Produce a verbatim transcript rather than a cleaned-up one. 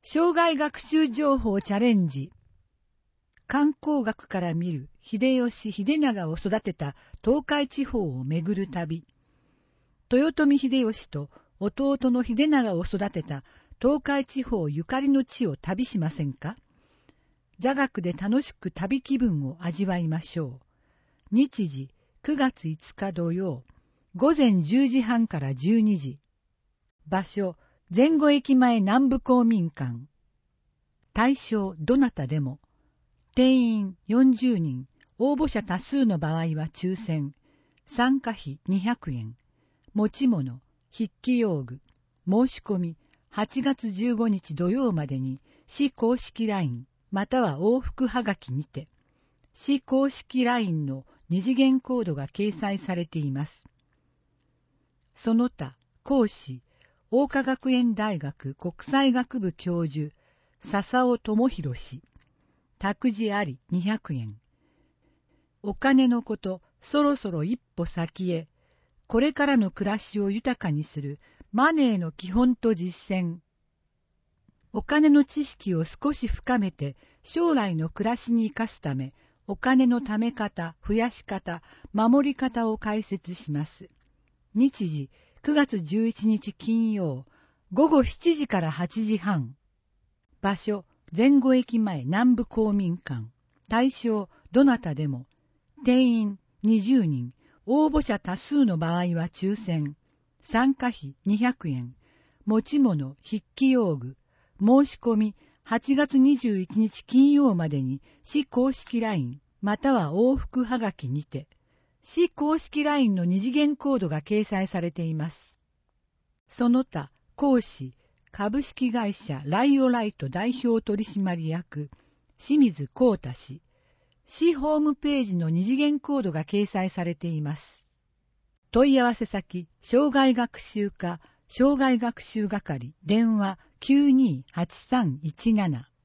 生涯学習情報チャレンジ。観光学から見る秀吉秀長を育てた東海地方をめぐる旅。豊臣秀吉と弟の秀長を育てた東海地方ゆかりの地を旅しませんか？座学で楽しく旅気分を味わいましょう。日時くがついつか土曜、午前じゅうじはんからじゅうにじ。場所、前後駅前南部公民館。対象どなたでも。定員よんじゅうにん、応募者多数の場合は抽選。参加費にひゃくえん。持ち物、筆記用具。申し込みはちがつじゅうごにち土曜までに市公式 ライン または往復はがきにて。市公式 ライン の二次元コードが掲載されています。その他、講師、桜花学園大学国際学部教授、笹尾智博氏。託児ありにひゃくえん。お金のこと、そろそろ一歩先へ。これからの暮らしを豊かにするマネーの基本と実践。お金の知識を少し深めて将来の暮らしに生かすため、お金の貯め方、増やし方、守り方を解説します。日時くがつじゅういちにち金曜、ごごしちじからはちじはん。場所、前後駅前南部公民館。対象どなたでも。定員にじゅうにん、応募者多数の場合は抽選。参加費にひゃくえん。持ち物、筆記用具。申し込みはちがつにじゅういちにち金曜までに市公式 ライン または往復はがきにて。市公式 ライン の二次元コードが掲載されています。その他、講師、株式会社ライオライト代表取締役、清水光太氏。市ホームページの二次元コードが掲載されています。問い合わせ先、生涯学習課、生涯学習係、電話 きゅうにーはちさんいちなな。